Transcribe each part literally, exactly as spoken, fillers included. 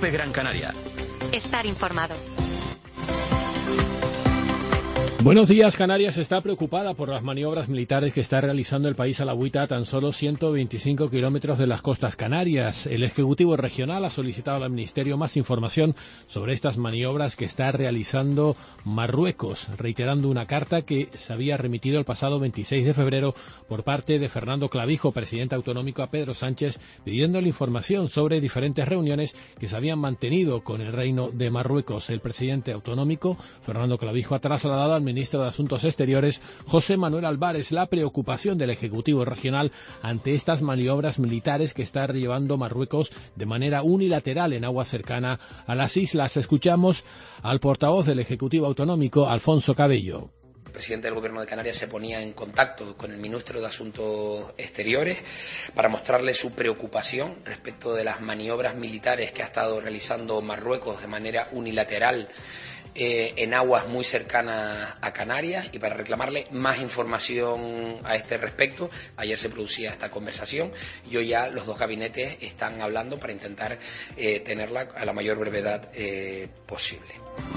COPE Gran Canaria. Estar informado. Buenos días. Canarias está preocupada por las maniobras militares que está realizando el país a la agüita a tan solo ciento veinticinco kilómetros de las costas canarias. El Ejecutivo Regional ha solicitado al Ministerio más información sobre estas maniobras que está realizando Marruecos, reiterando una carta que se había remitido el pasado veintiséis de febrero por parte de Fernando Clavijo, presidente autonómico, a Pedro Sánchez, pidiéndole información sobre diferentes reuniones que se habían mantenido con el Reino de Marruecos. El presidente autonómico, Fernando Clavijo, ha trasladado al ministro de Asuntos Exteriores, José Manuel Álvarez, la preocupación del Ejecutivo Regional ante estas maniobras militares que está llevando Marruecos de manera unilateral en agua cercana a las islas. Escuchamos al portavoz del Ejecutivo Autonómico, Alfonso Cabello. El presidente del Gobierno de Canarias se ponía en contacto con el ministro de Asuntos Exteriores para mostrarle su preocupación respecto de las maniobras militares que ha estado realizando Marruecos de manera unilateral Eh, en aguas muy cercanas a Canarias, y para reclamarle más información a este respecto. Ayer se producía esta conversación y hoy ya los dos gabinetes están hablando para intentar eh, tenerla a la mayor brevedad eh, posible.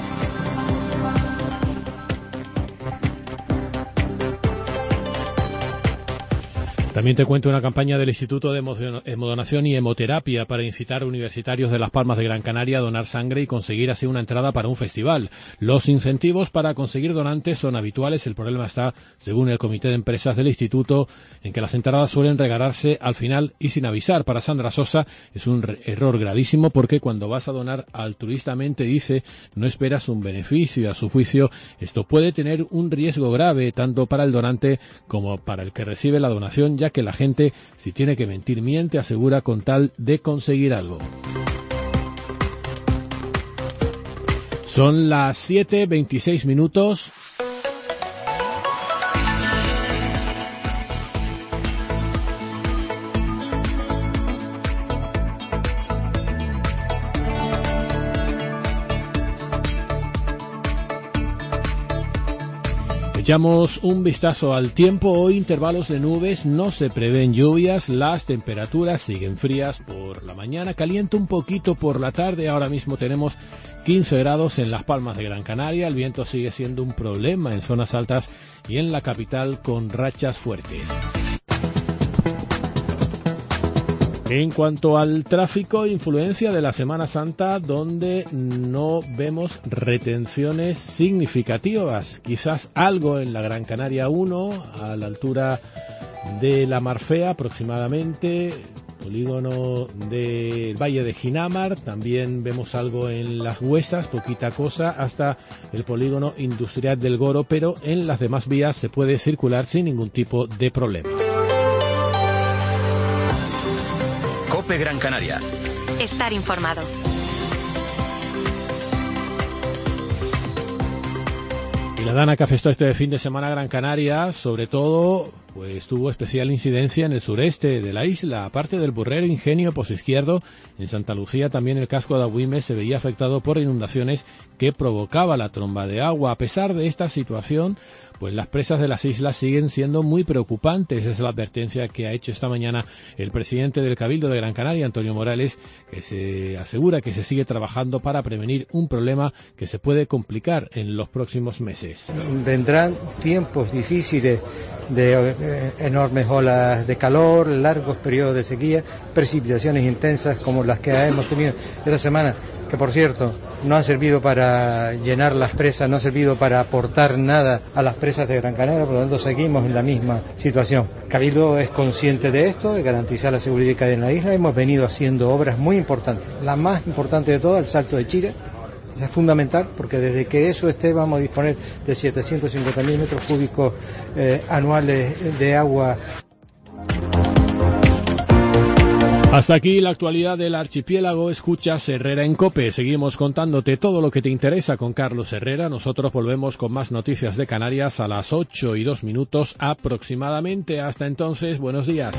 También te cuento una campaña del Instituto de Hemodonación y Hemoterapia para incitar a universitarios de Las Palmas de Gran Canaria a donar sangre y conseguir así una entrada para un festival. Los incentivos para conseguir donantes son habituales. El problema está, según el Comité de Empresas del Instituto, en que las entradas suelen regalarse al final y sin avisar. Para Sandra Sosa es un error gravísimo, porque cuando vas a donar altruistamente, dice, no esperas un beneficio. A su juicio, esto puede tener un riesgo grave tanto para el donante como para el que recibe la donación, ya que la gente, si tiene que mentir, miente, asegura, con tal de conseguir algo. Son las siete veintiséis minutos. Echamos un vistazo al tiempo. Hoy intervalos de nubes, no se prevén lluvias, las temperaturas siguen frías por la mañana, calienta un poquito por la tarde. Ahora mismo tenemos quince grados en Las Palmas de Gran Canaria, el viento sigue siendo un problema en zonas altas y en la capital con rachas fuertes. En cuanto al tráfico, influencia de la Semana Santa, donde no vemos retenciones significativas. Quizás algo en la Gran Canaria uno, a la altura de la Marfea aproximadamente, polígono del Valle de Ginamar. También vemos algo en Las Huesas, poquita cosa, hasta el polígono industrial del Goro, pero en las demás vías se puede circular sin ningún tipo de problema. COPE Gran Canaria. Estar informado. Y la dana que afectó este fin de semana a Gran Canaria, sobre todo, pues tuvo especial incidencia en el sureste de la isla. Aparte del Burrero, Ingenio, Pozo Izquierdo, en Santa Lucía también el casco de Agüime se veía afectado por inundaciones que provocaba la tromba de agua. A pesar de esta situación, pues las presas de las islas siguen siendo muy preocupantes. Esa es la advertencia que ha hecho esta mañana el presidente del Cabildo de Gran Canaria, Antonio Morales, que se asegura que se sigue trabajando para prevenir un problema que se puede complicar en los próximos meses. Vendrán tiempos difíciles de eh, enormes olas de calor, largos periodos de sequía, precipitaciones intensas como las que hemos tenido esta semana, que por cierto no han servido para llenar las presas, no han servido para aportar nada a las presas de Gran Canaria, por lo tanto seguimos en la misma situación. Cabildo es consciente de esto, de garantizar la seguridad en la isla. Hemos venido haciendo obras muy importantes, la más importante de todas, el Salto de Chira. Es fundamental, porque desde que eso esté vamos a disponer de setecientos cincuenta mil metros cúbicos eh, anuales de agua. Hasta aquí la actualidad del archipiélago. Escuchas Herrera en COPE. Seguimos contándote todo lo que te interesa con Carlos Herrera. Nosotros volvemos con más noticias de Canarias a las ocho y dos minutos aproximadamente. Hasta entonces, buenos días.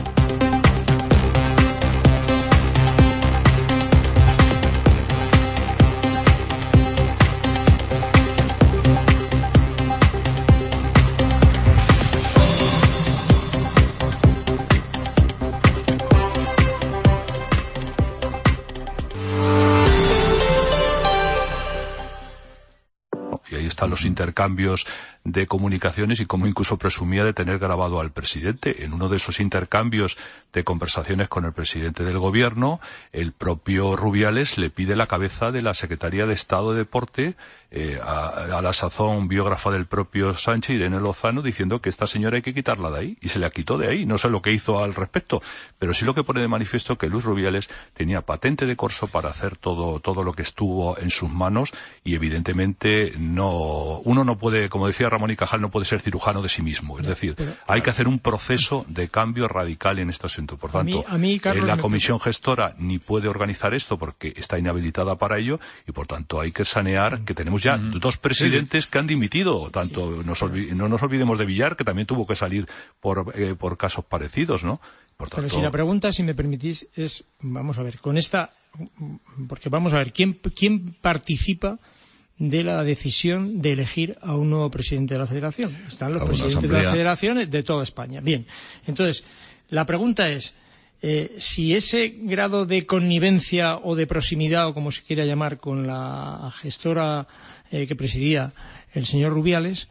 los intercambios de comunicaciones y cómo incluso presumía de tener grabado al presidente. En uno de esos intercambios de conversaciones con el presidente del gobierno, el propio Rubiales le pide la cabeza de la Secretaría de Estado de Deporte, eh, a, a la sazón biógrafa del propio Sánchez, Irene Lozano, diciendo que esta señora hay que quitarla de ahí, y se la quitó de ahí. No sé lo que hizo al respecto, pero sí lo que pone de manifiesto que Luis Rubiales tenía patente de corso para hacer todo, todo lo que estuvo en sus manos, y evidentemente no, uno no puede, como decía Ramón y Cajal, no puede ser cirujano de sí mismo. Es decir, pero, hay que hacer un proceso de cambio radical en este asunto. Por tanto, a mí, a mí, Carlos, la comisión me... gestora ni puede organizar esto porque está inhabilitada para ello, y por tanto hay que sanear que tenemos ya mm. dos presidentes sí. que han dimitido. Tanto sí. nos olvid... no nos olvidemos de Villar, que también tuvo que salir por, eh, por casos parecidos, ¿no? Por tanto... Pero si la pregunta, si me permitís, es, vamos a ver, con esta, porque vamos a ver, ¿quién, quién participa de la decisión de elegir a un nuevo presidente de la Federación? Están los presidentes de la Federación de toda España. Bien, entonces, la pregunta es, eh, si ese grado de connivencia o de proximidad, o como se quiera llamar, con la gestora eh, que presidía el señor Rubiales,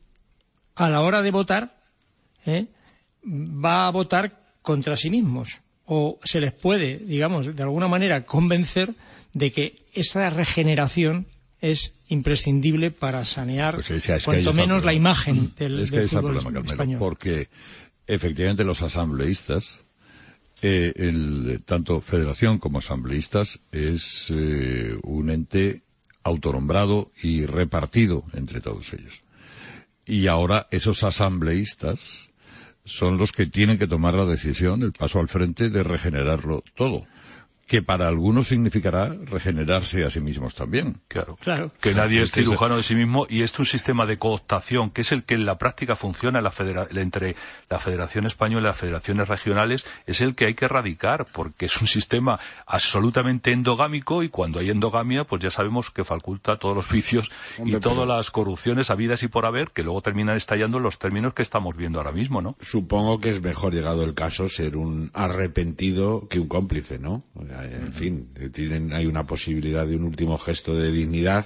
a la hora de votar, eh, va a votar contra sí mismos, o se les puede, digamos, de alguna manera convencer de que esa regeneración es imprescindible para sanear, pues es, es cuanto menos la imagen del, es que del fútbol problema, Carmelo, español. Porque efectivamente los asambleístas, eh, el, tanto federación como asambleístas, es eh, un ente autonombrado y repartido entre todos ellos. Y ahora esos asambleístas son los que tienen que tomar la decisión, el paso al frente de regenerarlo todo, que para algunos significará regenerarse a sí mismos también. Claro, claro. Que nadie es cirujano de sí mismo, y esto es un sistema de cooptación, que es el que en la práctica funciona en la federa- entre la Federación Española y las federaciones regionales, es el que hay que erradicar, porque es un sistema absolutamente endogámico, y cuando hay endogamia, pues ya sabemos que faculta todos los vicios Hombre, y todas pero... las corrupciones habidas y por haber, que luego terminan estallando en los términos que estamos viendo ahora mismo, ¿no? Supongo que es mejor, llegado el caso, ser un arrepentido que un cómplice, ¿no? O sea, en fin, tienen, hay una posibilidad de un último gesto de dignidad,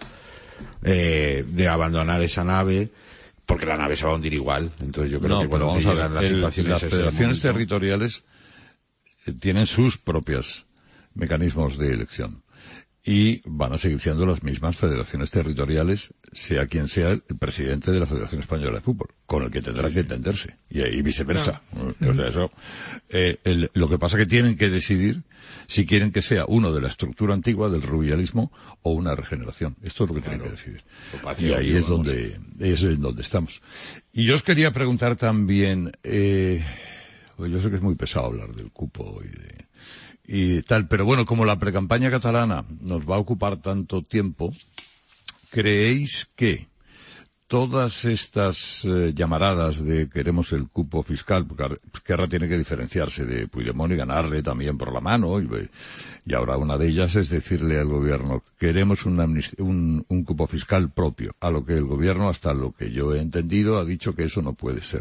eh, de abandonar esa nave, porque la nave se va a hundir igual. Entonces yo creo no, que cuando te llegan las el, situaciones... Las federaciones momento... territoriales eh, tienen sus propios mecanismos de elección. Y van a seguir siendo las mismas federaciones territoriales, sea quien sea el presidente de la Federación Española de Fútbol, con el que tendrá que entenderse, y, y viceversa. No. O sea, eso, eh, el, lo que pasa es que tienen que decidir si quieren que sea uno de la estructura antigua del rubialismo o una regeneración. Esto es lo que claro. tienen que decidir. Y ahí es donde, es en donde estamos. Y yo os quería preguntar también, eh, yo sé que es muy pesado hablar del cupo y de... y tal, pero bueno, como la precampaña catalana nos va a ocupar tanto tiempo, ¿creéis que todas estas eh, llamaradas de queremos el cupo fiscal, porque Esquerra tiene que diferenciarse de Puigdemont y ganarle también por la mano, y, y ahora una de ellas es decirle al gobierno, queremos una un, un cupo fiscal propio, a lo que el gobierno, hasta lo que yo he entendido, ha dicho que eso no puede ser?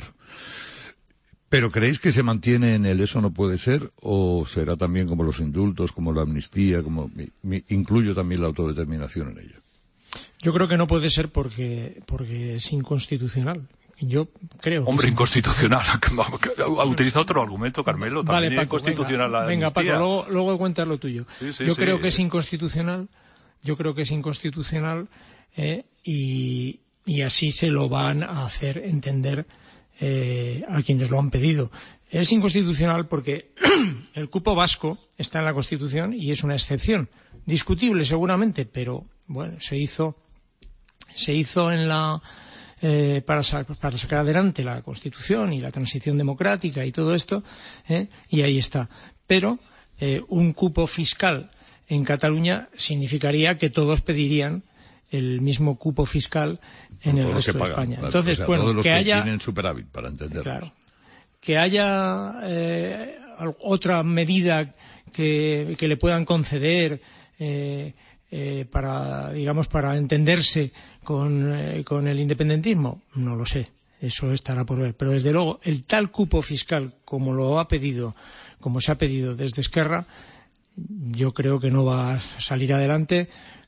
¿Pero creéis que se mantiene en el eso no puede ser, o será también como los indultos, como la amnistía, como mi, mi, incluyo también la autodeterminación en ello? Yo creo que no puede ser porque porque es inconstitucional. Yo creo. Hombre, inconstitucional. Ha utilizado otro argumento, Carmelo. También vale, Paco, inconstitucional venga, la venga Paco, luego, luego cuentas lo tuyo. Sí, sí, yo sí. creo que es inconstitucional. Yo creo que es inconstitucional eh, y, y así se lo van a hacer entender Eh, a quienes lo han pedido. Es inconstitucional porque el cupo vasco está en la Constitución y es una excepción, discutible seguramente, pero bueno, se hizo se hizo en la eh, para, sa para sacar adelante la Constitución y la transición democrática y todo esto, eh, y ahí está. Pero eh, un cupo fiscal en Cataluña significaría que todos pedirían el mismo cupo fiscal en el resto de España. Claro, entonces, o sea, bueno, todos los que, que haya tienen superávit, para entenderlo. Claro, que haya eh, otra medida que, que le puedan conceder eh, eh, para, digamos, para entenderse con, eh, con el independentismo, no lo sé. Eso estará por ver. Pero desde luego, el tal cupo fiscal como lo ha pedido, como se ha pedido desde Esquerra, yo creo que no va a salir adelante.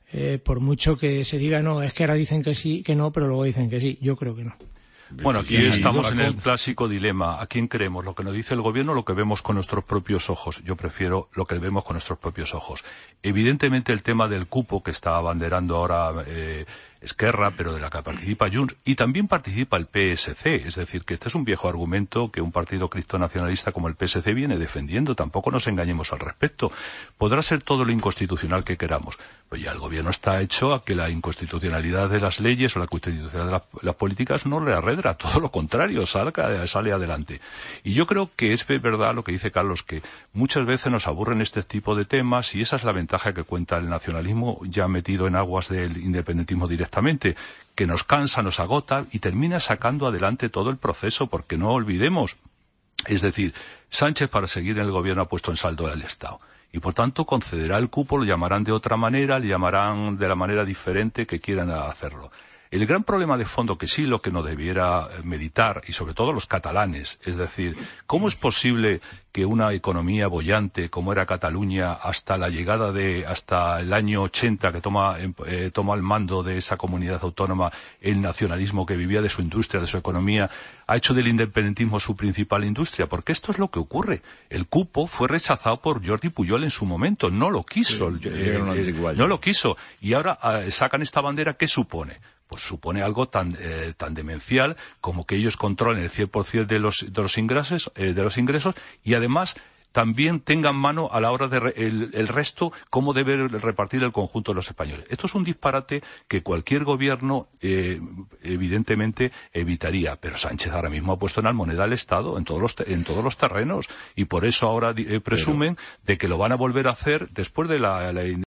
eh, por mucho que se diga no, es que ahora dicen que sí, que no, pero luego dicen que sí. Yo creo que no. Bueno, aquí estamos en el clásico dilema. ¿A quién creemos? ¿Lo que nos dice el gobierno o lo que vemos con nuestros propios ojos? Yo prefiero lo que vemos con nuestros propios ojos. Evidentemente el tema del cupo que está abanderando ahora eh, Esquerra, pero de la que participa Junts, y también participa el P S C. Es decir, que este es un viejo argumento que un partido cristo-nacionalista como el P S C viene defendiendo. Tampoco nos engañemos al respecto. Podrá ser todo lo inconstitucional que queramos. Pues ya el gobierno está hecho a que la inconstitucionalidad de las leyes o la constitucionalidad de la, las políticas no le arredra. Todo lo contrario, salga, sale adelante. Y yo creo que es verdad lo que dice Carlos, que muchas veces nos aburren este tipo de temas y esa es la ventaja que cuenta el nacionalismo ya metido en aguas del independentismo directamente, que nos cansa, nos agota y termina sacando adelante todo el proceso, porque no olvidemos, es decir, Sánchez para seguir en el gobierno ha puesto en saldo al Estado y por tanto concederá el cupo, lo llamarán de otra manera, le llamarán de la manera diferente que quieran hacerlo. El gran problema de fondo, que sí lo que nos debiera meditar, y sobre todo los catalanes, es decir, ¿cómo es posible que una economía boyante como era Cataluña hasta la llegada de, hasta el año ochenta que toma, eh, toma el mando de esa comunidad autónoma, el nacionalismo que vivía de su industria, de su economía, ha hecho del independentismo su principal industria? Porque esto es lo que ocurre. El cupo fue rechazado por Jordi Pujol en su momento, no lo quiso, sí, eh, eh, no lo quiso, y ahora eh, sacan esta bandera. ¿Qué supone? Pues supone algo tan eh, tan demencial como que ellos controlen el cien por ciento de los de los ingresos eh, de los ingresos y además también tengan mano a la hora de re, el, el resto, cómo debe repartir el conjunto de los españoles. Esto es un disparate que cualquier gobierno eh, evidentemente evitaría, pero Sánchez ahora mismo ha puesto en almoneda al Estado en todos los en todos los terrenos y por eso ahora eh, presumen pero... de que lo van a volver a hacer después de la, la